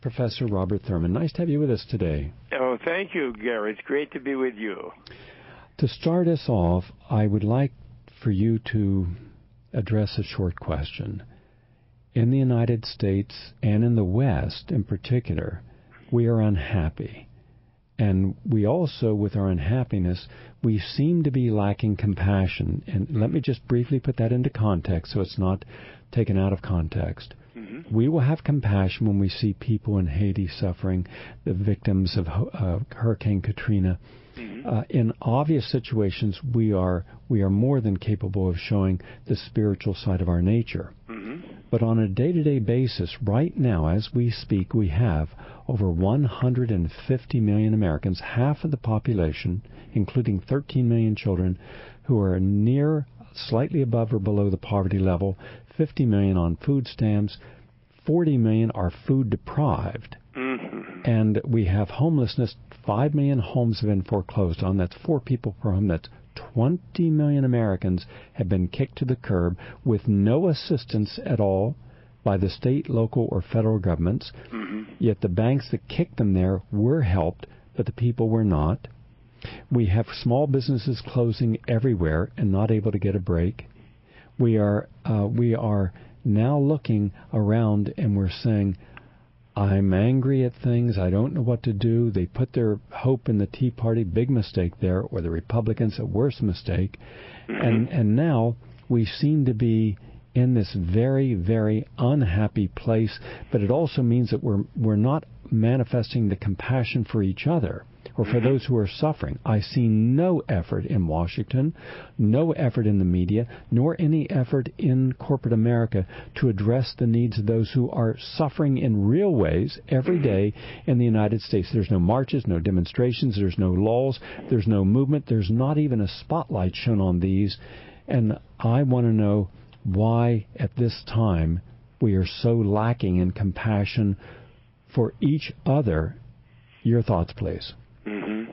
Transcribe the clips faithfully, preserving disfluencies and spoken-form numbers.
Professor Robert Thurman. Nice to have you with us today. Oh, thank you, Gary. It's great to be with you. To start us off, I would like for you to address a short question. In the United States and in the West in particular, we are unhappy. And we also, with our unhappiness, we seem to be lacking compassion. And let me just briefly put that into context so it's not taken out of context. Mm-hmm. We will have compassion when we see people in Haiti suffering, the victims of uh, Hurricane Katrina. Mm-hmm. Uh, in obvious situations, we are we are more than capable of showing the spiritual side of our nature. Mm-hmm. But on a day-to-day basis, right now, as we speak, we have over one hundred fifty million Americans, half of the population, including thirteen million children, who are near, slightly above or below the poverty level, fifty million on food stamps, forty million are food deprived. Mm-hmm. And we have homelessness. five million homes have been foreclosed on. That's four people per home. That's twenty million Americans have been kicked to the curb with no assistance at all by the state, local, or federal governments. Mm-hmm. Yet the banks that kicked them there were helped, but the people were not. We have small businesses closing everywhere and not able to get a break. We are uh, we are now looking around and we're saying, I'm angry at things. I don't know what to do. They put their hope in the Tea Party, big mistake there, or the Republicans, a worse mistake. Mm-hmm. And and now we seem to be in this very, very unhappy place. But it also means that we're we're not manifesting the compassion for each other or for those who are suffering. I see no effort in Washington, no effort in the media, nor any effort in corporate America to address the needs of those who are suffering in real ways every day in the United States. There's no marches, no demonstrations, there's no laws, there's no movement, there's not even a spotlight shown on these. And I want to know why at this time we are so lacking in compassion for each other. Your thoughts, please. Mm-hmm.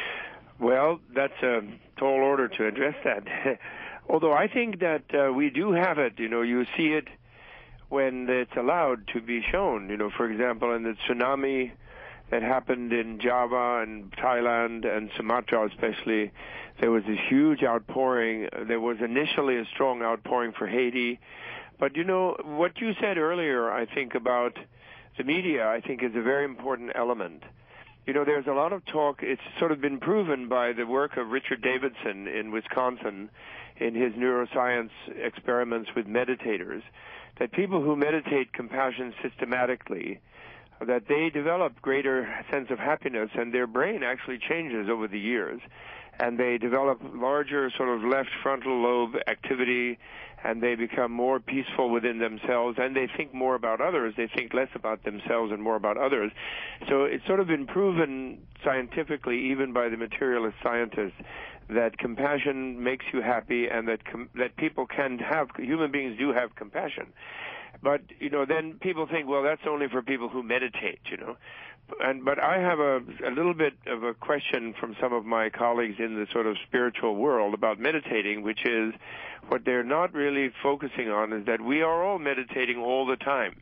Well, that's a tall order to address that. Although I think that uh, we do have it. You know, you see it when it's allowed to be shown. You know, for example, in the tsunami that happened in Java and Thailand and Sumatra especially, there was this huge outpouring. There was initially a strong outpouring for Haiti. But, you know, what you said earlier, I think, about the media, I think is a very important element. You know, there's a lot of talk. It's sort of been proven by the work of Richard Davidson in Wisconsin in his neuroscience experiments with meditators, that people who meditate compassion systematically, that they develop greater sense of happiness and their brain actually changes over the years. And they develop larger sort of left frontal lobe activity, and they become more peaceful within themselves, and they think more about others. They think less about themselves and more about others. So it's sort of been proven scientifically, even by the materialist scientists, that compassion makes you happy and that com- that people can have, human beings do have compassion. But, you know, then people think, well, that's only for people who meditate, you know. And but I have a, a little bit of a question from some of my colleagues in the sort of spiritual world about meditating, which is what they're not really focusing on is that we are all meditating all the time.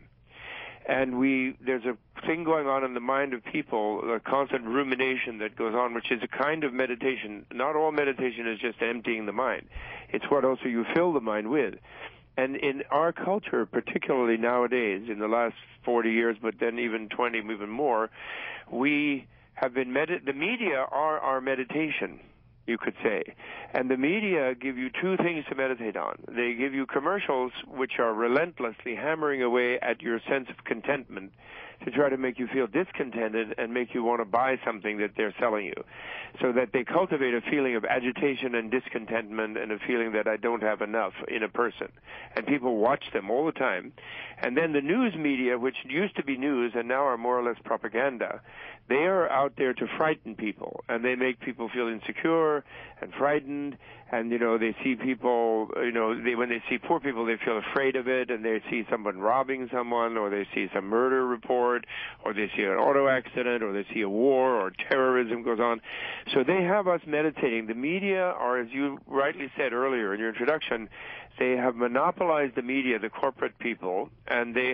And we there's a thing going on in the mind of people, a constant rumination that goes on, which is a kind of meditation. Not all meditation is just emptying the mind. It's what also you fill the mind with. And in our culture, particularly nowadays, in the last forty years, but then even twenty, even more, we have been, med- the media are our meditation, you could say. And the media give you two things to meditate on. They give you commercials which are relentlessly hammering away at your sense of contentment to try to make you feel discontented and make you want to buy something that they're selling you, so that they cultivate a feeling of agitation and discontentment and a feeling that I don't have enough in a person. And people watch them all the time. And then the news media, which used to be news and now are more or less propaganda, they are out there to frighten people, and they make people feel insecure and frightened. And, you know, they see people, you know, they, when they see poor people, they feel afraid of it, and they see someone robbing someone, or they see some murder report, or they see an auto accident, or they see a war, or terrorism goes on. So they have us meditating. The media are, as you rightly said earlier in your introduction, they have monopolized the media, the corporate people, and they have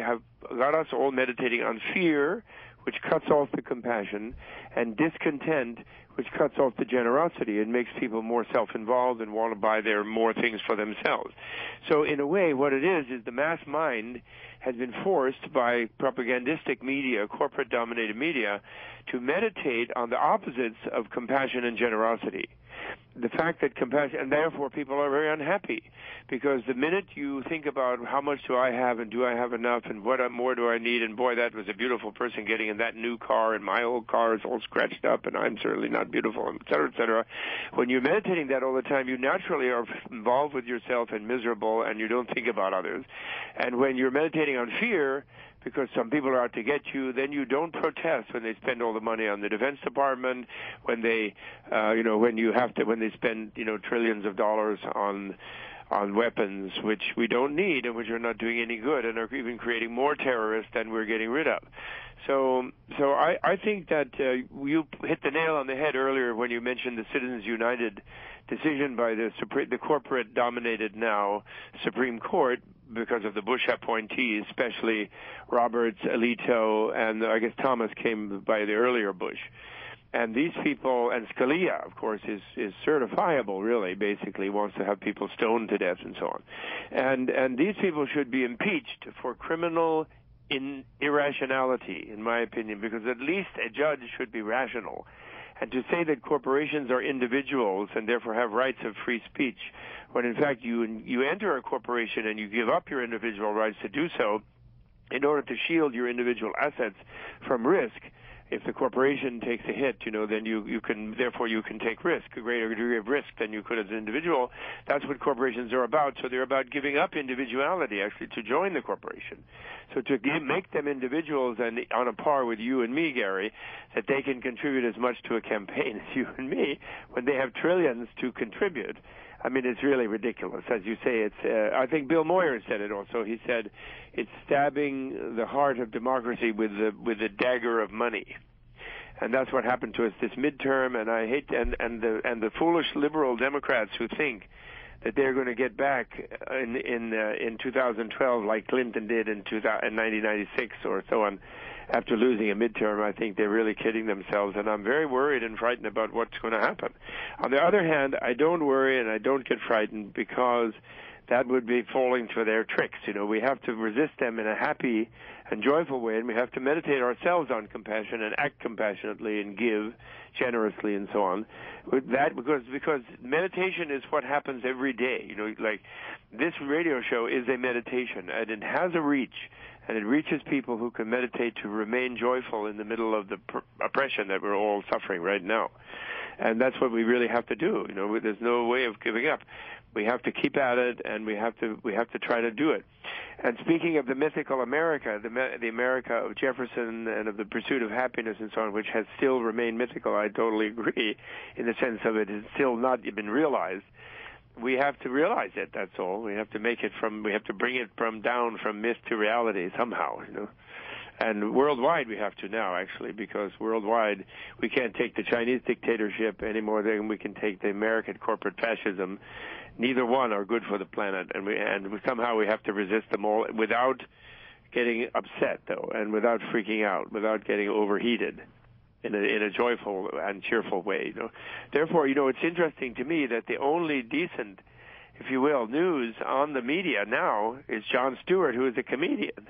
got us all meditating on fear, which cuts off the compassion, and discontent, which cuts off the generosity. It makes people more self-involved and want to buy their more things for themselves. So in a way, what it is, is the mass mind has been forced by propagandistic media, corporate-dominated media, to meditate on the opposites of compassion and generosity. The fact that compassion, and therefore people are very unhappy, because the minute you think about how much do I have and do I have enough and what more do I need, and boy, that was a beautiful person getting in that new car and my old car is all scratched up and I'm certainly not beautiful, et cetera, et cetera. When you're meditating that all the time, you naturally are involved with yourself and miserable and you don't think about others. And when you're meditating on fear, because some people are out to get you, then you don't protest when they spend all the money on the Defense Department, when they, uh, you know, when you have to, when they spend, you know, trillions of dollars on on weapons, which we don't need and which are not doing any good and are even creating more terrorists than we're getting rid of. So, so I, I think that uh, you hit the nail on the head earlier when you mentioned the Citizens United decision by the Supreme, the corporate-dominated now Supreme Court, because of the Bush appointees, especially Roberts, Alito, and I guess Thomas came by the earlier Bush. And these people, and Scalia, of course, is, is certifiable, really, basically, wants to have people stoned to death and so on. And, and these people should be impeached for criminal in irrationality, in my opinion, because at least a judge should be rational. And to say that corporations are individuals and therefore have rights of free speech, when in fact you you enter a corporation and you give up your individual rights to do so in order to shield your individual assets from risk. If the corporation takes a hit, you know, then you, you can, therefore you can take risk, a greater degree of risk than you could as an individual. That's what corporations are about. So they're about giving up individuality, actually, to join the corporation. So to give, make them individuals and on a par with you and me, Gary, that they can contribute as much to a campaign as you and me when they have trillions to contribute. I mean, it's really ridiculous. As you say, it's, uh, I think Bill Moyer said it also. He said, it's stabbing the heart of democracy with the, with the dagger of money. And that's what happened to us this midterm, and I hate, and, and the, and the foolish liberal Democrats who think that they're going to get back in, in, uh, in two thousand twelve like Clinton did in, two thousand, in nineteen ninety-six or so on. After losing a midterm, I think they're really kidding themselves, and I'm very worried and frightened about what's going to happen. On the other hand, I don't worry and I don't get frightened because that would be falling for their tricks. You know, we have to resist them in a happy and joyful way, and we have to meditate ourselves on compassion and act compassionately and give generously and so on. With that, because because meditation is what happens every day. You know, like this radio show is a meditation, and it has a reach. And it reaches people who can meditate to remain joyful in the middle of the pr- oppression that we're all suffering right now. And that's what we really have to do. You know, there's no way of giving up. We have to keep at it, and we have to we have to try to do it. And speaking of the mythical America, the the America of Jefferson and of the pursuit of happiness and so on, which has still remained mythical, I totally agree, in the sense of it has still not been realized. We have to realize it, that's all. We have to make it from, we have to bring it from down from myth to reality somehow, you know. And worldwide we have to now, actually, because worldwide we can't take the Chinese dictatorship any more than we can take the American corporate fascism. Neither one are good for the planet, and we, and somehow we have to resist them all without getting upset, though, and without freaking out, without getting overheated. In a, in a joyful and cheerful way, you know. Therefore, you know, it's interesting to me that the only decent, if you will, news on the media now is Jon Stewart, who is a comedian,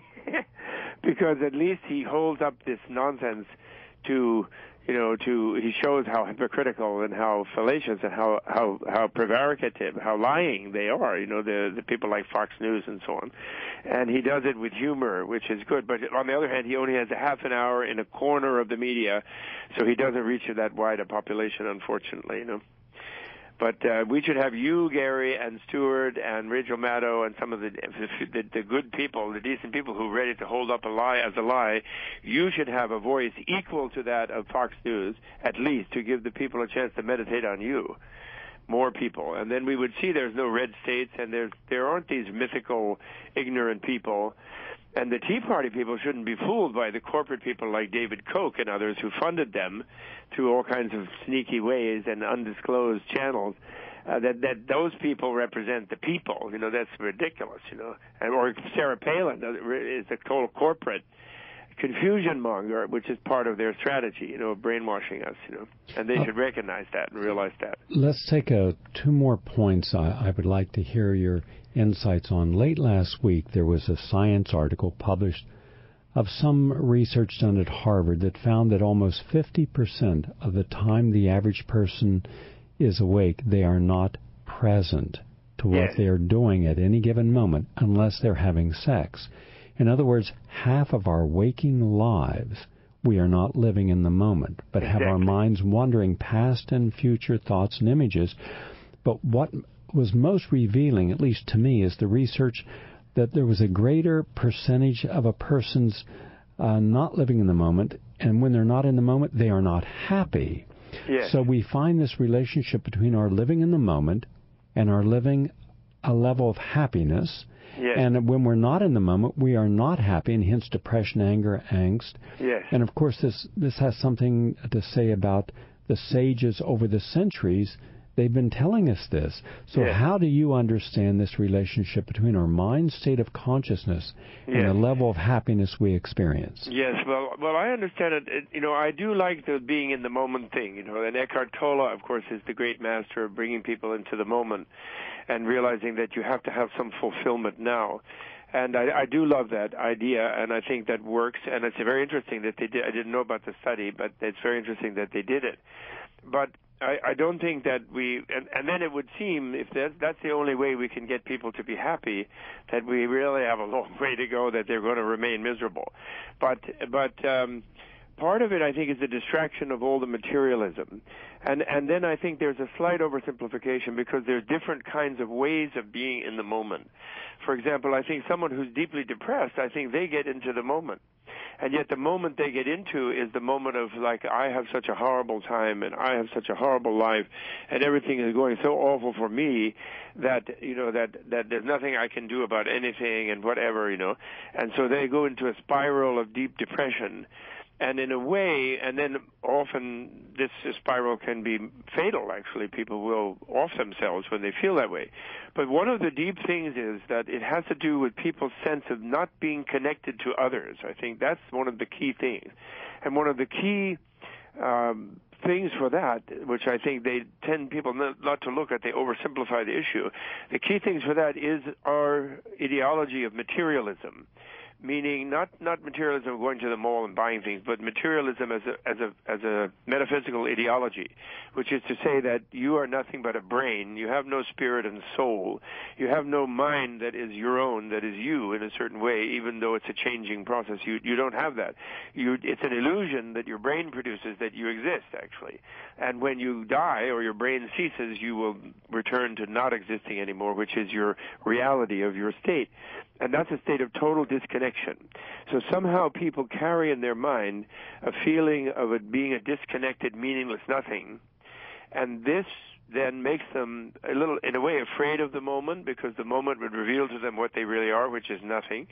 because at least he holds up this nonsense to, you know, to he shows how hypocritical and how fallacious and how how how prevaricative, how lying they are. You know, the the people like Fox News and so on. And he does it with humor, which is good. But on the other hand, he only has a half an hour in a corner of the media, so he doesn't reach that wide a population, unfortunately, you know. But uh, we should have you, Gary, and Stewart, and Rachel Maddow, and some of the, the the good people, the decent people who are ready to hold up a lie as a lie. You should have a voice equal to that of Fox News, at least, to give the people a chance to meditate on you. More people, and then we would see there's no red states, and there there aren't these mythical, ignorant people. And the Tea Party people shouldn't be fooled by the corporate people like David Koch and others who funded them through all kinds of sneaky ways and undisclosed channels. uh, that that those people represent the people. You know, that's ridiculous. You know, and or Sarah Palin is a total corporate confusion monger, which is part of their strategy. You know, brainwashing us. You know, and they uh, should recognize that and realize that. Let's take a, two more points. I, I would like to hear your insights on. Late last week, there was a Science article published of some research done at Harvard that found that almost fifty percent of the time the average person is awake, they are not present to what yes. they are doing at any given moment unless they're having sex. In other words, half of our waking lives, we are not living in the moment, but exactly. have our minds wandering past and future thoughts and images. But what was most revealing, at least to me, is the research that there was a greater percentage of a person's uh, not living in the moment, and when they're not in the moment, they are not happy. Yes. So we find this relationship between our living in the moment and our living a level of happiness. Yes. And when we're not in the moment, we are not happy, and hence depression, anger, angst. Yes. And of course, this this has something to say about the sages over the centuries. They've been telling us this. So yes. how do you understand this relationship between our mind state of consciousness yes. and the level of happiness we experience? Yes, well, well, I understand it. it. You know, I do like the being in the moment thing. You know, and Eckhart Tolle, of course, is the great master of bringing people into the moment and realizing that you have to have some fulfillment now. And I, I do love that idea, and I think that works. And it's very interesting that they did. I didn't know about the study, but it's very interesting that they did it. But I, I don't think that we, and, and then it would seem, if that, that's the only way we can get people to be happy, that we really have a long way to go, that they're going to remain miserable. But, but, um, part of it, I think, is the distraction of all the materialism. And, and then I think there's a slight oversimplification because there's different kinds of ways of being in the moment. For example, I think someone who's deeply depressed, I think they get into the moment. And yet the moment they get into is the moment of, like, I have such a horrible time and I have such a horrible life and everything is going so awful for me that, you know, that, that there's nothing I can do about anything and whatever, you know. And so they go into a spiral of deep depression. And in a way, and then often this spiral can be fatal, actually. People will off themselves when they feel that way. But one of the deep things is that it has to do with people's sense of not being connected to others. I think that's one of the key things. And one of the key um, things for that, which I think they tend people not, not to look at, they oversimplify the issue. The key things for that is our ideology of materialism. Meaning not, not materialism of going to the mall and buying things, but materialism as a, as a, as a metaphysical ideology, which is to say that you are nothing but a brain. You have no spirit and soul. You have no mind that is your own, that is you in a certain way, even though it's a changing process. You, you don't have that. You, it's an illusion that your brain produces that you exist, actually. And when you die or your brain ceases, you will return to not existing anymore, which is your reality of your state. And that's a state of total disconnection. So somehow people carry in their mind a feeling of it being a disconnected, meaningless nothing. And this then makes them a little, in a way, afraid of the moment, because the moment would reveal to them what they really are, which is nothing.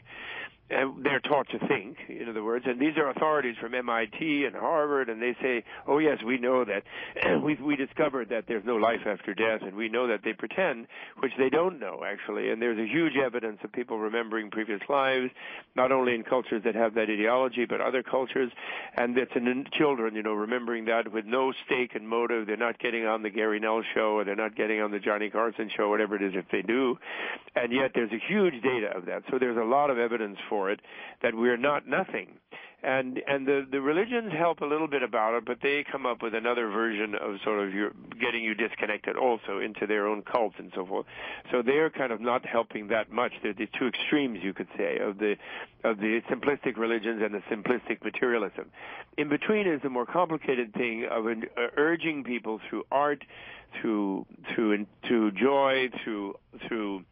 And they're taught to think, in other words. And these are authorities from M I T and Harvard, and they say, oh, yes, we know that. we we discovered that there's no life after death, and we know that they pretend, which they don't know, actually. And there's a huge evidence of people remembering previous lives, not only in cultures that have that ideology, but other cultures. And it's in children, you know, remembering that with no stake and motive. They're not getting on the Gary Null show, or they're not getting on the Johnny Carson show, whatever it is if they do. And yet there's a huge data of that. So there's a lot of evidence for it, that we're not nothing. And and the, the religions help a little bit about it, but they come up with another version of sort of your, getting you disconnected also into their own cults and so forth. So they're kind of not helping that much. They're the two extremes, you could say, of the of the simplistic religions and the simplistic materialism. In between is the more complicated thing of an, uh, urging people through art, through through through joy, through through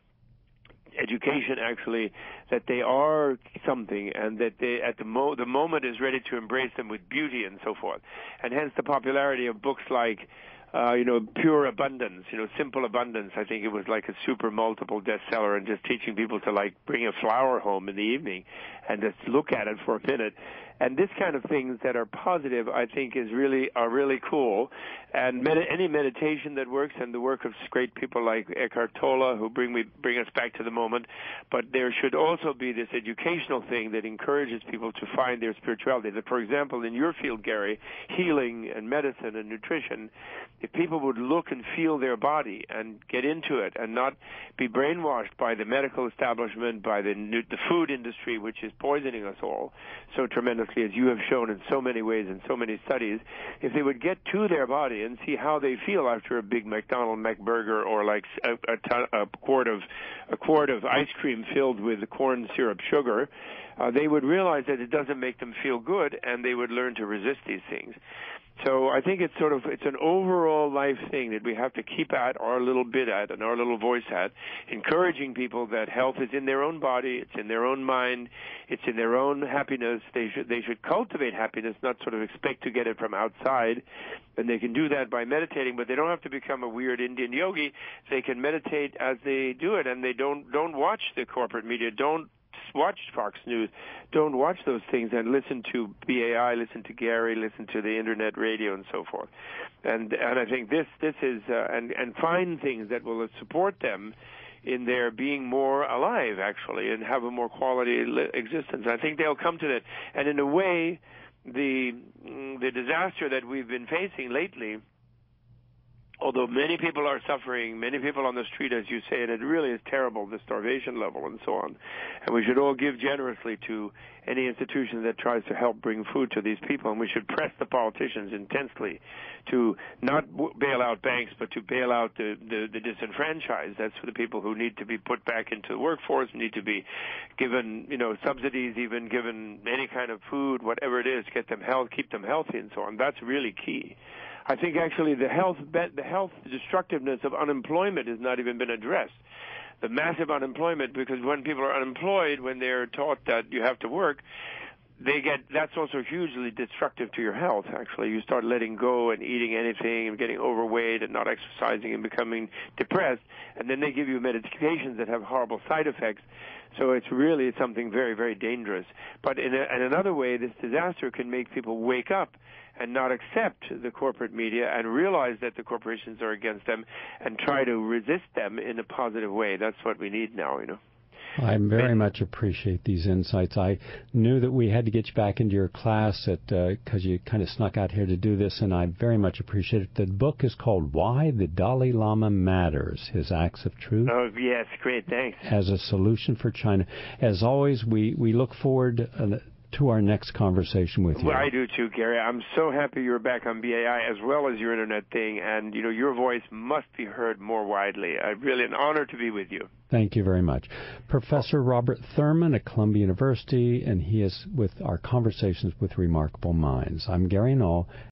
education, actually, that they are something, and that they at the mo the moment is ready to embrace them with beauty and so forth. And hence the popularity of books like uh, you know, Pure Abundance, you know, Simple Abundance. I think it was like a super multiple bestseller, and just teaching people to, like, bring a flower home in the evening and just look at it for a minute And this kind of things that are positive, I think, is really are really cool. And med- any meditation that works, and the work of great people like Eckhart Tolle, who bring me bring us back to the moment. But there should also be this educational thing that encourages people to find their spirituality. That, for example, in your field, Gary, healing and medicine and nutrition, if people would look and feel their body and get into it, and not be brainwashed by the medical establishment, by the the food industry, which is poisoning us all so tremendously, as you have shown in so many ways in so many studies, if they would get to their body and see how they feel after a big McDonald's McBurger, or like a, a, ton, a quart of a quart of ice cream filled with corn syrup sugar, uh, they would realize that it doesn't make them feel good, and they would learn to resist these things. So I think it's sort of, it's an overall life thing that we have to keep at, our little bit at, and our little voice at, encouraging people that health is in their own body, it's in their own mind, it's in their own happiness. They should, they should cultivate happiness, not sort of expect to get it from outside. And they can do that by meditating, but they don't have to become a weird Indian yogi. They can meditate as they do it, and they don't, don't watch the corporate media, don't watch Fox News, don't watch those things, and listen to B A I, listen to Gary, listen to the internet radio, and so forth. And and I think this this is uh, and and find things that will support them in their being more alive, actually, and have a more quality li- existence. I think they'll come to that. And in a way, the the disaster that we've been facing lately, although many people are suffering, many people on the street, as you say, and it really is terrible, the starvation level and so on. And we should all give generously to any institution that tries to help bring food to these people. And we should press the politicians intensely to not bail out banks, but to bail out the, the, the disenfranchised. That's for the people who need to be put back into the workforce, need to be given, you know, subsidies, even given any kind of food, whatever it is, get them health, keep them healthy and so on. That's really key. I think actually the health the health destructiveness of unemployment has not even been addressed. The massive unemployment, because when people are unemployed, when they're taught that you have to work, they get, that's also hugely destructive to your health, actually. You start letting go and eating anything and getting overweight and not exercising and becoming depressed, and then they give you medications that have horrible side effects. So it's really something very, very dangerous. But in, a, in another way, this disaster can make people wake up and not accept the corporate media and realize that the corporations are against them and try to resist them in a positive way. That's what we need now, you know. I very much appreciate these insights. I knew that we had to get you back into your class because uh, you kind of snuck out here to do this, and I very much appreciate it. The book is called Why the Dalai Lama Matters, His Acts of Truth. Oh, yes, great, thanks. As a solution for China. As always, we, we look forward uh, to our next conversation with you. Well, I do too, Gary. I'm so happy you're back on B A I as well as your internet thing, and you know your voice must be heard more widely. I really an honor to be with you. Thank you very much. Professor Robert Thurman at Columbia University, and he is with our Conversations with Remarkable Minds. I'm Gary Null.